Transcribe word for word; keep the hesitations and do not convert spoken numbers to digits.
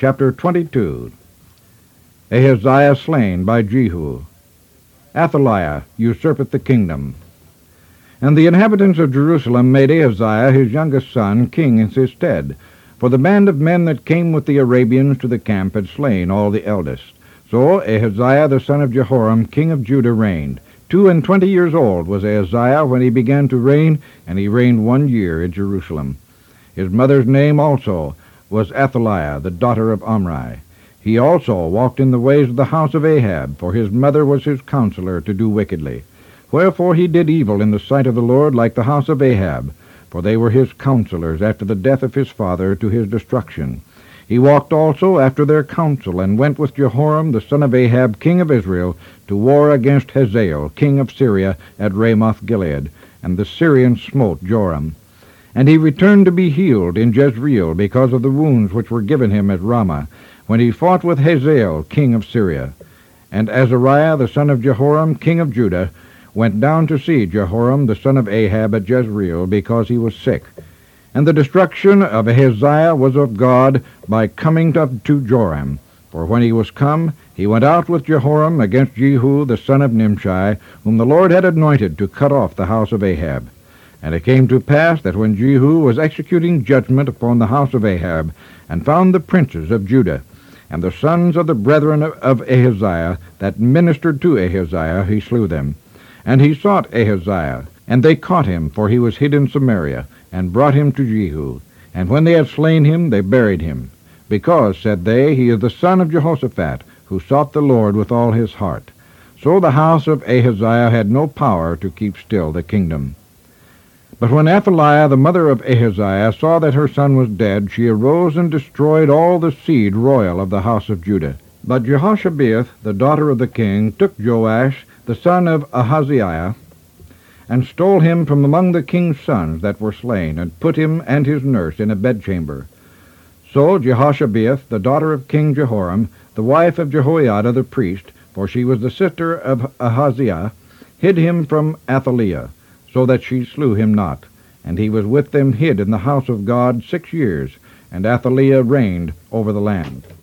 chapter twenty-two. Ahaziah slain by Jehu. Athaliah usurpeth the kingdom. And the inhabitants of Jerusalem made Ahaziah his youngest son king in his stead, for the band of men that came with the Arabians to the camp had slain all the eldest. So Ahaziah the son of Jehoram king of Judah reigned. Two and twenty years old was Ahaziah when he began to reign, and he reigned one year in Jerusalem. His mother's name also was Athaliah, the daughter of Omri. He also walked in the ways of the house of Ahab, for his mother was his counselor to do wickedly. Wherefore he did evil in the sight of the Lord like the house of Ahab, for they were his counselors after the death of his father to his destruction. He walked also after their counsel, and went with Jehoram the son of Ahab king of Israel to war against Hazael king of Syria at Ramoth Gilead, and the Syrians smote Joram. And he returned to be healed in Jezreel because of the wounds which were given him at Ramah, when he fought with Hazael king of Syria. And Azariah the son of Jehoram king of Judah went down to see Jehoram the son of Ahab at Jezreel, because he was sick. And the destruction of Ahaziah was of God by coming to, to Joram. For when he was come, he went out with Jehoram against Jehu the son of Nimshi, whom the Lord had anointed to cut off the house of Ahab. And it came to pass that when Jehu was executing judgment upon the house of Ahab, and found the princes of Judah, and the sons of the brethren of, of Ahaziah that ministered to Ahaziah, he slew them. And he sought Ahaziah, and they caught him, for he was hid in Samaria, and brought him to Jehu. And when they had slain him, they buried him. Because, said they, he is the son of Jehoshaphat, who sought the Lord with all his heart. So the house of Ahaziah had no power to keep still the kingdom. But when Athaliah, the mother of Ahaziah, saw that her son was dead, she arose and destroyed all the seed royal of the house of Judah. But Jehoshabeath, the daughter of the king, took Joash, the son of Ahaziah, and stole him from among the king's sons that were slain, and put him and his nurse in a bedchamber. So Jehoshabeath, the daughter of King Jehoram, the wife of Jehoiada the priest, for she was the sister of Ahaziah, hid him from Athaliah, so that she slew him not. And he was with them hid in the house of God six years, and Athaliah reigned over the land.